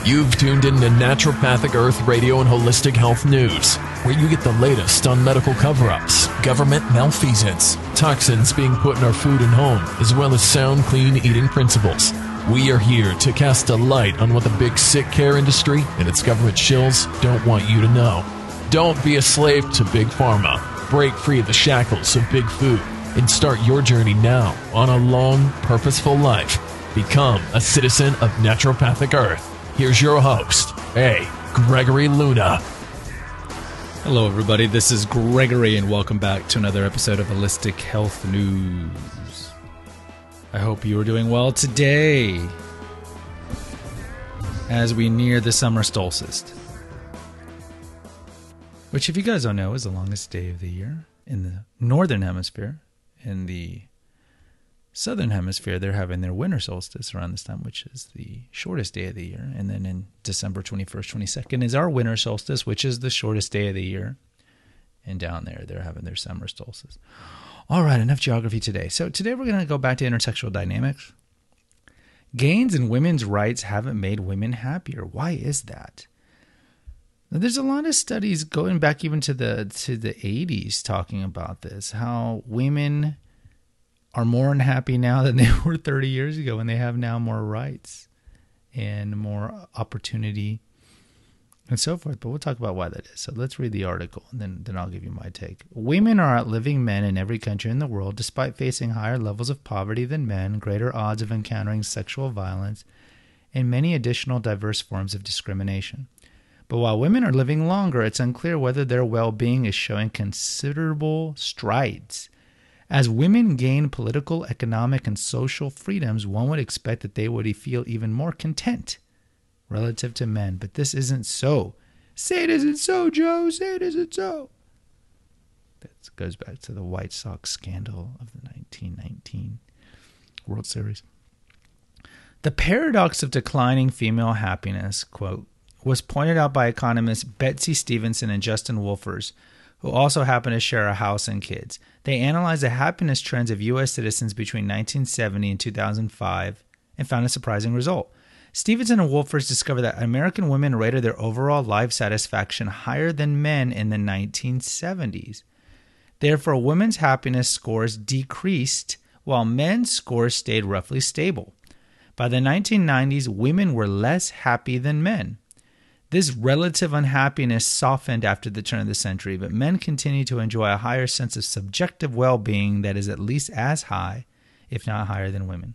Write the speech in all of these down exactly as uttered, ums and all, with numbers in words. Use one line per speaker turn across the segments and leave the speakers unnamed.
You've tuned into Naturopathic Earth Radio and Holistic Health News, where you get the latest on medical cover-ups, government malfeasance, toxins being put in our food and home, as well as sound, clean eating principles. We are here to cast a light on what the big sick care industry and its government shills don't want you to know. Don't be a slave to Big Pharma. Break free of the shackles of Big Food and start your journey now on a long, purposeful life. Become a citizen of Naturopathic Earth. Here's your host, A. Gregory Luna.
Hello, everybody. This is Gregory, and welcome back to another episode of Holistic Health News. I hope you are doing well today as we near the summer solstice, which, if you guys don't know, is the longest day of the year in the northern hemisphere. In the southern hemisphere, they're having their winter solstice around this time, which is the shortest day of the year. And then in December twenty-first, twenty-second is our winter solstice, which is the shortest day of the year. And down there, they're having their summer solstice. All right, enough geography today. So today we're going to go back to intersexual dynamics. Gains in women's rights haven't made women happier. Why is that? Now, there's a lot of studies going back even to the to the eighties talking about this, how women are more unhappy now than they were thirty years ago, and they have now more rights and more opportunity and so forth. But we'll talk about why that is. So let's read the article, and then, then I'll give you my take. Women are outliving men in every country in the world, despite facing higher levels of poverty than men, greater odds of encountering sexual violence, and many additional diverse forms of discrimination. But while women are living longer, it's unclear whether their well-being is showing considerable strides. As women gain political, economic, and social freedoms, one would expect that they would feel even more content relative to men. But this isn't so. Say it isn't so, Joe. Say it isn't so. That goes back to the White Sox scandal of the nineteen nineteen World Series. The paradox of declining female happiness, quote, was pointed out by economists Betsy Stevenson and Justin Wolfers, who also happen to share a house and kids. They analyzed the happiness trends of U S citizens between nineteen seventy and two thousand five and found a surprising result. Stevenson and Wolfers discovered that American women rated their overall life satisfaction higher than men in the nineteen seventies. Therefore, women's happiness scores decreased while men's scores stayed roughly stable. By the nineteen nineties, women were less happy than men. This relative unhappiness softened after the turn of the century, but men continue to enjoy a higher sense of subjective well-being that is at least as high, if not higher, than women.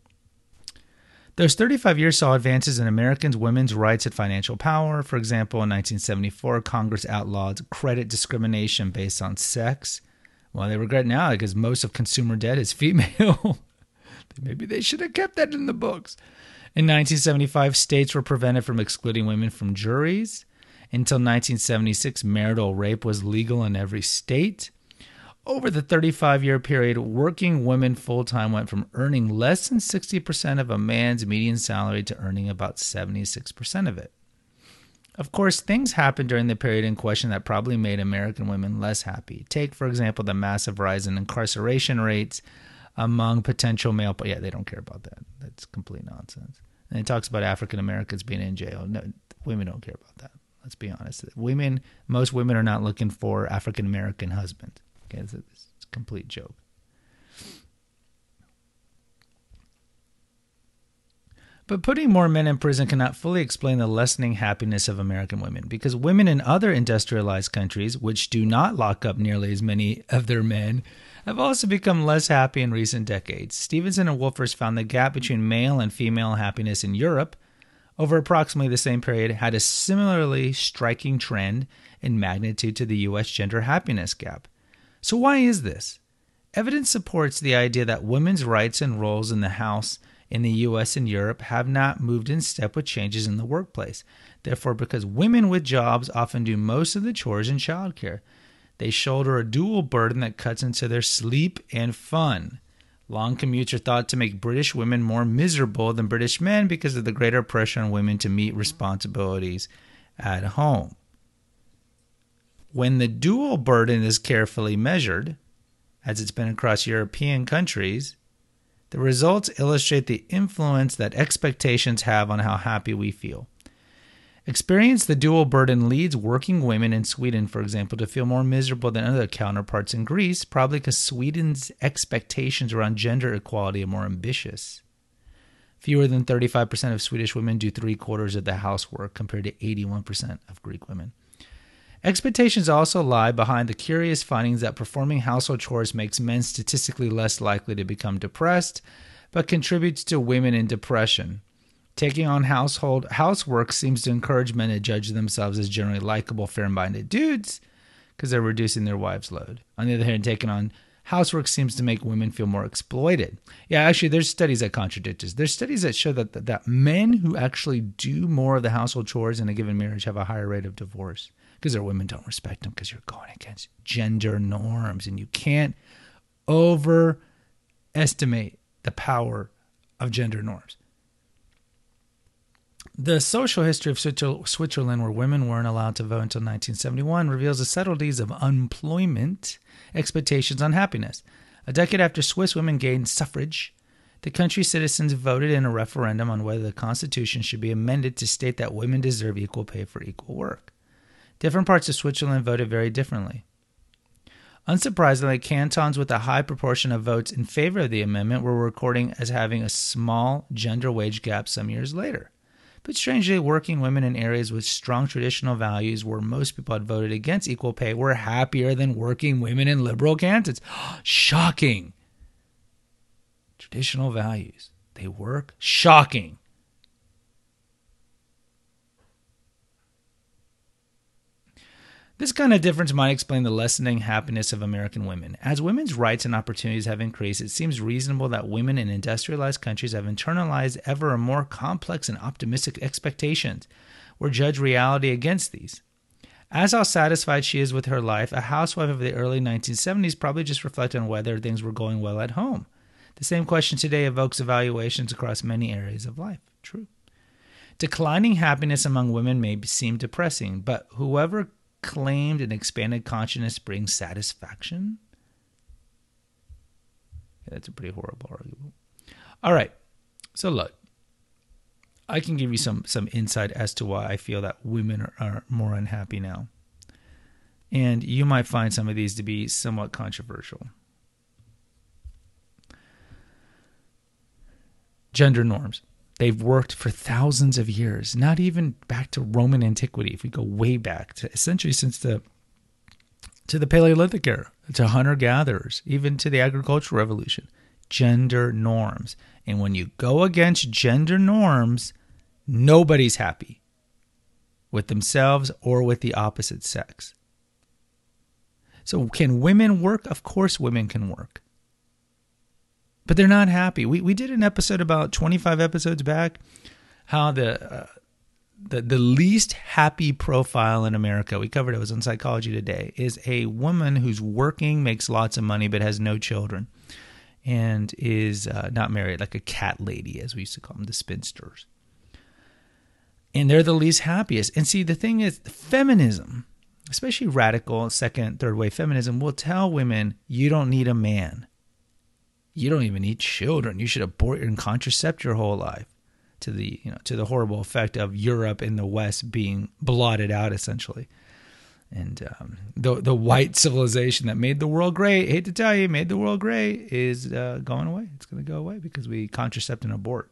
Those thirty-five years saw advances in Americans' women's rights and financial power. For example, in nineteen seventy-four, Congress outlawed credit discrimination based on sex. Well, they regret now because most of consumer debt is female. Maybe they should have kept that in the books. In nineteen seventy-five, states were prevented from excluding women from juries. Until nineteen seventy-six, marital rape was legal in every state. Over the thirty-five-year period, working women full-time went from earning less than sixty percent of a man's median salary to earning about seventy-six percent of it. Of course, things happened during the period in question that probably made American women less happy. Take, for example, the massive rise in incarceration rates among potential male, but yeah, they don't care about that. That's complete nonsense. And it talks about African Americans being in jail. No, women don't care about that. Let's be honest. Women, most women are not looking for African American husbands. Okay, it's a, it's a complete joke. But putting more men in prison cannot fully explain the lessening happiness of American women, because women in other industrialized countries, which do not lock up nearly as many of their men, have also become less happy in recent decades. Stevenson and Wolfers found the gap between male and female happiness in Europe over approximately the same period had a similarly striking trend in magnitude to the U S gender happiness gap. So why is this? Evidence supports the idea that women's rights and roles in the house in the U S and Europe have not moved in step with changes in the workplace. Therefore, because women with jobs often do most of the chores and childcare, they shoulder a dual burden that cuts into their sleep and fun. Long commutes are thought to make British women more miserable than British men because of the greater pressure on women to meet responsibilities at home. When the dual burden is carefully measured, as it's been across European countries, the results illustrate the influence that expectations have on how happy we feel. Experience the dual burden leads working women in Sweden, for example, to feel more miserable than other counterparts in Greece, probably because Sweden's expectations around gender equality are more ambitious. Fewer than thirty-five percent of Swedish women do three quarters of the housework compared to eighty-one percent of Greek women. Expectations also lie behind the curious findings that performing household chores makes men statistically less likely to become depressed, but contributes to women in depression. Taking on household housework seems to encourage men to judge themselves as generally likable, fair-minded dudes because they're reducing their wives' load. On the other hand, taking on housework seems to make women feel more exploited. Yeah, actually, there's studies that contradict this. There's studies that show that, that, that men who actually do more of the household chores in a given marriage have a higher rate of divorce because their women don't respect them because you're going against gender norms, and you can't overestimate the power of gender norms. The social history of Switzerland, where women weren't allowed to vote until nineteen seventy-one, reveals the subtleties of employment expectations on happiness. A decade after Swiss women gained suffrage, the country's citizens voted in a referendum on whether the constitution should be amended to state that women deserve equal pay for equal work. Different parts of Switzerland voted very differently. Unsurprisingly, cantons with a high proportion of votes in favor of the amendment were recording as having a small gender wage gap some years later. But strangely, working women in areas with strong traditional values where most people had voted against equal pay were happier than working women in liberal cantons. Shocking. Traditional values. They work. Shocking. This kind of difference might explain the lessening happiness of American women. As women's rights and opportunities have increased, it seems reasonable that women in industrialized countries have internalized ever more complex and optimistic expectations, or judge reality against these. As how satisfied she is with her life, a housewife of the early nineteen seventies probably just reflected on whether things were going well at home. The same question today evokes evaluations across many areas of life. True. Declining happiness among women may seem depressing, but whoever claimed an expanded consciousness brings satisfaction? Yeah, that's a pretty horrible argument. All right. So look, I can give you some some insight as to why I feel that women are, are more unhappy now. And you might find some of these to be somewhat controversial. Gender norms. They've worked for thousands of years, not even back to Roman antiquity. If we go way back to essentially since the to the Paleolithic era, to hunter-gatherers, even to the agricultural revolution, gender norms. And when you go against gender norms, nobody's happy with themselves or with the opposite sex. So can women work? Of course women can work. But they're not happy. We we did an episode about twenty-five episodes back, how the uh, the the least happy profile in America, we covered it, it was on Psychology Today, is a woman who's working, makes lots of money, but has no children, and is uh, not married, like a cat lady, as we used to call them, the spinsters. And they're the least happiest. And see, the thing is, feminism, especially radical second, third wave feminism, will tell women, you don't need a man. You don't even need children. You should abort and contracept your whole life, to the you know to the horrible effect of Europe and the West being blotted out essentially, and um, the the white civilization that made the world great. Hate to tell you, made the world great is uh, going away. It's going to go away because we contracept and abort.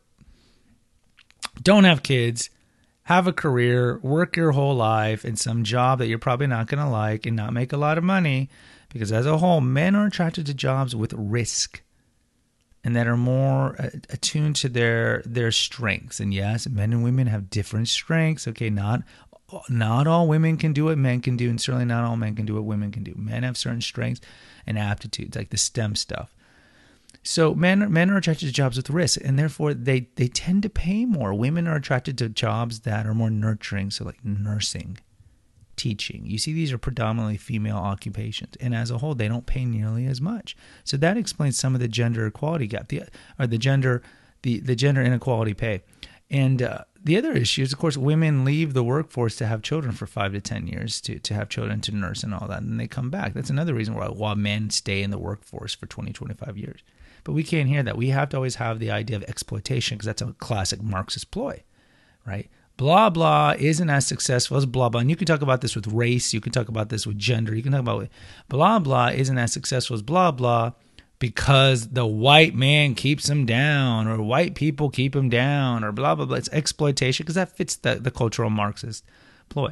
Don't have kids. Have a career. Work your whole life in some job that you're probably not going to like and not make a lot of money, because as a whole, men are attracted to jobs with risk, and that are more attuned to their their strengths. And yes, men and women have different strengths. Okay, not not all women can do what men can do, and certainly not all men can do what women can do. Men have certain strengths and aptitudes, like the STEM stuff. So men men are attracted to jobs with risk, and therefore they, they tend to pay more. Women are attracted to jobs that are more nurturing, so like nursing, teaching. You see, these are predominantly female occupations, and as a whole, they don't pay nearly as much. So that explains some of the gender equality gap, the or the gender the, the gender inequality pay. And uh, the other issue is, of course, women leave the workforce to have children for five to ten years, to to have children, to nurse and all that, and then they come back. That's another reason why why men stay in the workforce for twenty, twenty-five years. But we can't hear that. We have to always have the idea of exploitation, because that's a classic Marxist ploy, right? blah, blah isn't as successful as blah, blah. And you can talk about this with race. You can talk about this with gender. You can talk about blah, blah isn't as successful as blah, blah because the white man keeps him down or white people keep him down or blah, blah, blah. It's exploitation because that fits the, the cultural Marxist ploy.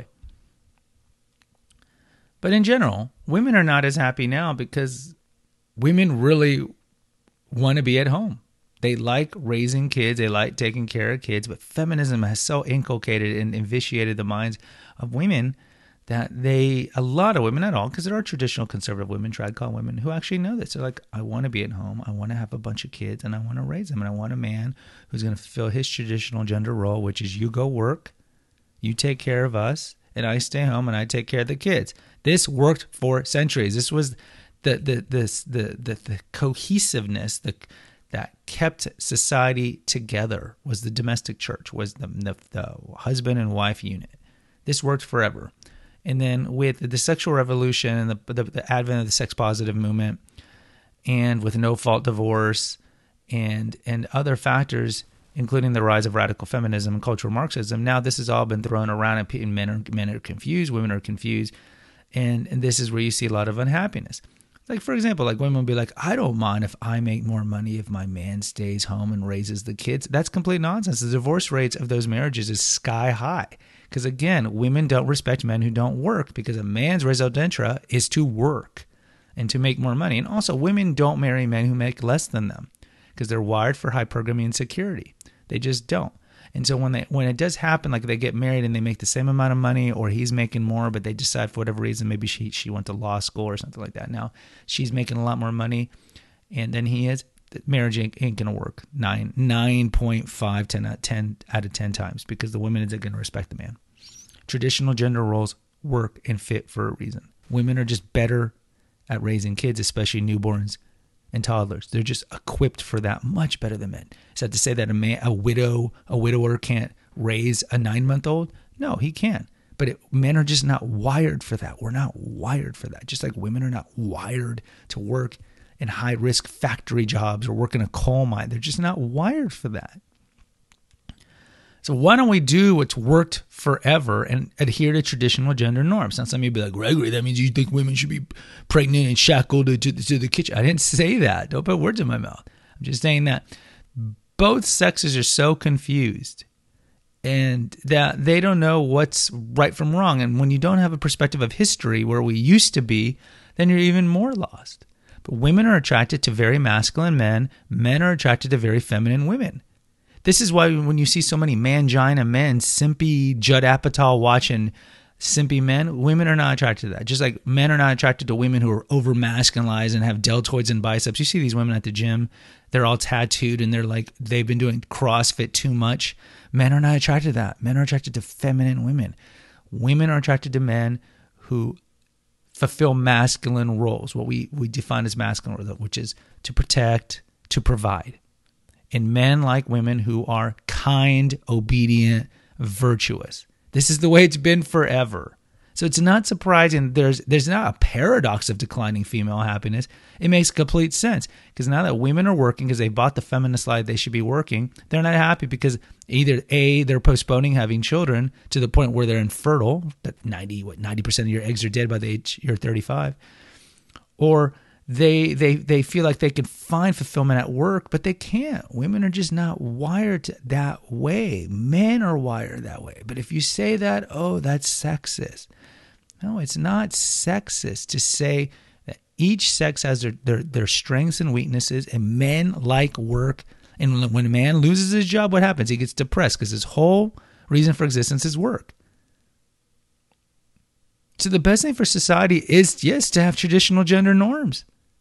But in general, women are not as happy now because women really want to be at home. They like raising kids. They like taking care of kids. But feminism has so inculcated and vitiated the minds of women that they, a lot of women, not all, because there are traditional conservative women, trad-call women, who actually know this. They're like, I want to be at home. I want to have a bunch of kids, and I want to raise them. And I want a man who's going to fulfill his traditional gender role, which is you go work, you take care of us, and I stay home and I take care of the kids. This worked for centuries. This was the the this the the, the cohesiveness the, that kept society together. Was the domestic church, was the, the the husband and wife unit. This worked forever. And then with the sexual revolution and the the, the advent of the sex positive movement, and with no fault divorce and and other factors, including the rise of radical feminism and cultural Marxism, now this has all been thrown around, and men are men are confused, women are confused. And, and this is where you see a lot of unhappiness. Like, for example, like women will be like, I don't mind if I make more money if my man stays home and raises the kids. That's complete nonsense. The divorce rates of those marriages is sky high. Because, again, women don't respect men who don't work because a man's raison d'etre is to work and to make more money. And also, women don't marry men who make less than them because they're wired for hypergamy and security. They just don't. And so when they when it does happen, like they get married and they make the same amount of money or he's making more, but they decide for whatever reason, maybe she she went to law school or something like that. Now she's making a lot more money and then he is, marriage ain't, ain't going to work nine, nine point five, ten, ten out of ten times because the woman isn't going to respect the man. Traditional gender roles work and fit for a reason. Women are just better at raising kids, especially newborns and toddlers. They're just equipped for that much better than men. Is that to say that a man, a widow, a widower can't raise a nine-month-old? No, he can. But it, men are just not wired for that. We're not wired for that. Just like women are not wired to work in high-risk factory jobs or work in a coal mine. They're just not wired for that. So why don't we do what's worked forever and adhere to traditional gender norms? Now some of you be like, Gregory, that means you think women should be pregnant and shackled to, to, to the kitchen. I didn't say that. Don't put words in my mouth. I'm just saying that both sexes are so confused and that they don't know what's right from wrong. And when you don't have a perspective of history where we used to be, then you're even more lost. But women are attracted to very masculine men. Men are attracted to very feminine women. This is why when you see so many mangina men, simpy Judd Apatow watching simpy men, women are not attracted to that. Just like men are not attracted to women who are over masculinized and have deltoids and biceps. You see these women at the gym, they're all tattooed and they're like, they've been doing CrossFit too much. Men are not attracted to that. Men are attracted to feminine women. Women are attracted to men who fulfill masculine roles, what we, we define as masculine roles, which is to protect, to provide. And men like women who are kind, obedient, virtuous. This is the way it's been forever. So it's not surprising. There's there's not a paradox of declining female happiness. It makes complete sense because now that women are working because they bought the feminist lie they should be working, they're not happy because either A, they're postponing having children to the point where they're infertile, that ninety what ninety percent of your eggs are dead by the age you're thirty-five, or They they they feel like they can find fulfillment at work, but they can't. Women are just not wired that way. Men are wired that way. But if you say that, oh, that's sexist. No, it's not sexist to say that each sex has their, their, their strengths and weaknesses, and men like work. And when a man loses his job, what happens? He gets depressed because his whole reason for existence is work. So the best thing for society is, yes, to have traditional gender norms.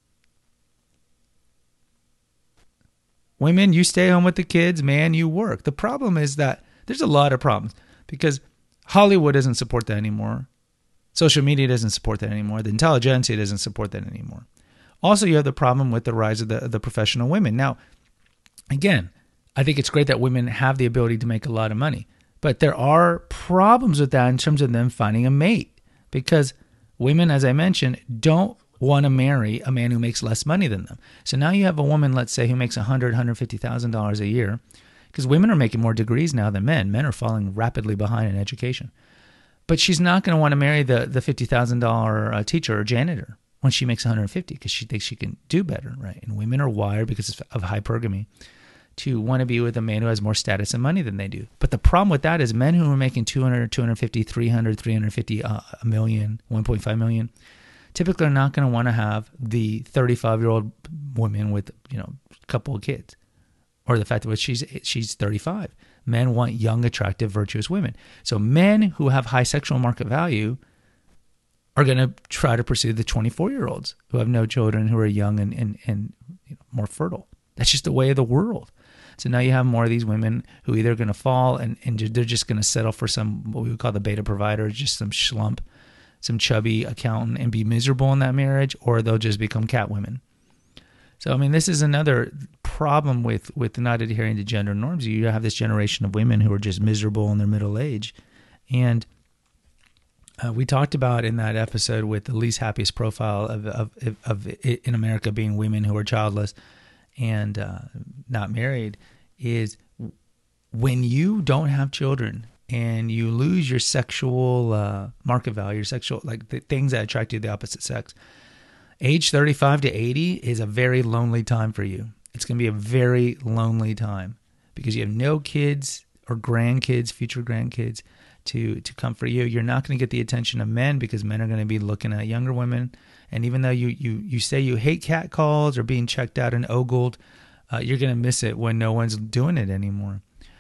Women, you stay home with the kids. Man, you work. The problem is that there's a lot of problems because Hollywood doesn't support that anymore. Social media doesn't support that anymore. The intelligentsia doesn't support that anymore. Also, you have the problem with the rise of the, the professional women. Now, again, I think it's great that women have the ability to make a lot of money, but there are problems with that in terms of them finding a mate because women, as I mentioned, don't want to marry a man who makes less money than them. So now you have a woman, let's say, who makes one hundred thousand dollars, one hundred fifty thousand dollars a year, because women are making more degrees now than men. Men are falling rapidly behind in education. But she's not going to want to marry the, the fifty thousand dollars uh, teacher or janitor when she makes one hundred fifty thousand dollars because she thinks she can do better, right? And women are wired because of hypergamy to want to be with a man who has more status and money than they do. But the problem with that is men who are making two hundred, two hundred fifty, three hundred, three hundred fifty, uh, a million, one point five million, typically are not going to want to have the thirty-five-year-old woman with, you know, a couple of kids, or the fact that she's she's thirty-five. Men want young, attractive, virtuous women. So men who have high sexual market value are going to try to pursue the twenty-four-year-olds who have no children, who are young and, and, and you know, more fertile. That's just the way of the world. So now you have more of these women who either are going to fall and, and they're just going to settle for some, what we would call the beta provider, just some schlump, some chubby accountant, and be miserable in that marriage, or they'll just become cat women. So, I mean, this is another problem with, with not adhering to gender norms. You have this generation of women who are just miserable in their middle age. And uh, we talked about in that episode with the least happiest profile of, of, of, of in America being women who are childless and uh, not married, is when you don't have children and you lose your sexual uh, market value, your sexual, like the things that attract you to the opposite sex, age thirty-five to eighty is a very lonely time for you. It's going to be a very lonely time because you have no kids or grandkids, future grandkids to, to comfort you. You're not going to get the attention of men because men are going to be looking at younger women. And even though you, you, you say you hate catcalls or being checked out and ogled, uh, you're going to miss it when no one's doing it anymore.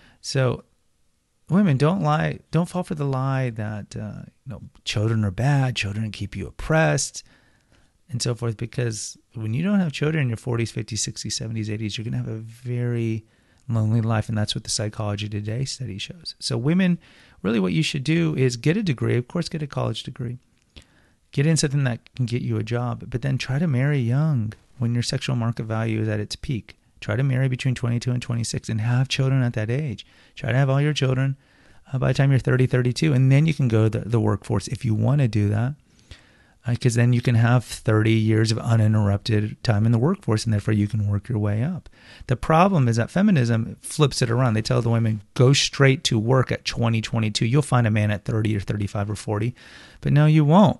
So women, don't lie. Don't fall for the lie that uh, you know, children are bad, children keep you oppressed, and so forth, because when you don't have children in your forties, fifties, sixties, seventies, eighties, you're going to have a very lonely life, and that's what the Psychology Today study shows. So women, really what you should do is get a degree, of course get a college degree, get in something that can get you a job, but then try to marry young when your sexual market value is at its peak. Try to marry between twenty-two and twenty-six and have children at that age. Try to have all your children uh, by the time you're thirty, thirty-two, and then you can go to the, the workforce if you want to do that. Because then you can have thirty years of uninterrupted time in the workforce, and therefore you can work your way up. The problem is that feminism flips it around. They tell the women, go straight to work at twenty, twenty-two. You'll find a man at thirty or thirty-five or forty. But no, you won't.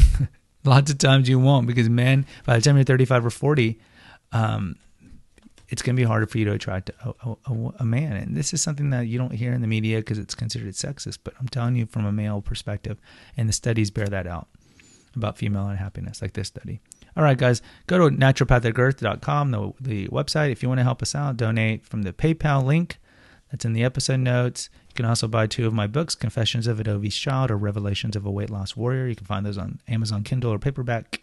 Lots of times you won't, because men, by the time you're thirty-five or forty, um, it's going to be harder for you to attract a, a, a man. And this is something that you don't hear in the media because it's considered sexist. But I'm telling you from a male perspective, and the studies bear that out about female unhappiness, like this study. All right, guys, go to naturopathic earth dot com, the, the website. If you want to help us out, donate from the PayPal link that's in the episode notes. You can also buy two of my books, Confessions of an Obese Child or Revelations of a Weight Loss Warrior. You can find those on Amazon Kindle or paperback.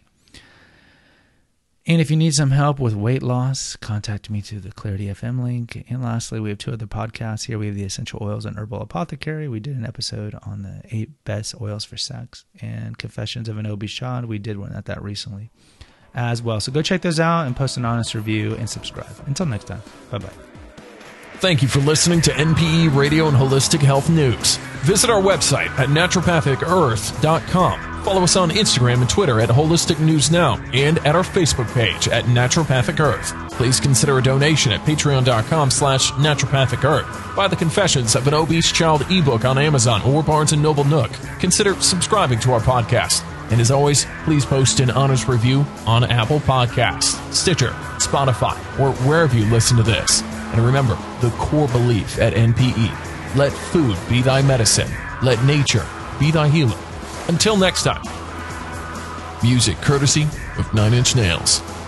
And if you need some help with weight loss, contact me through the Clarity F M link. And lastly, we have two other podcasts here. We have the Essential Oils and Herbal Apothecary. We did an episode on the eight best oils for sex. And Confessions of an Obese Child, we did one at that recently as well. So go check those out and post an honest review and subscribe. Until next time, bye-bye.
Thank you for listening to N P E Radio and Holistic Health News. Visit our website at naturopathic earth dot com. Follow us on Instagram and Twitter at Holistic News Now and at our Facebook page at Naturopathic Earth. Please consider a donation at patreon dot com slash naturopathic earth. Buy the Confessions of an Obese Child ebook on Amazon or Barnes and Noble Nook. Consider subscribing to our podcast. And as always, please post an honest review on Apple Podcasts, Stitcher, Spotify, or wherever you listen to this. And remember, the core belief at N P E, let food be thy medicine, let nature be thy healer. Until next time, music courtesy of Nine Inch Nails.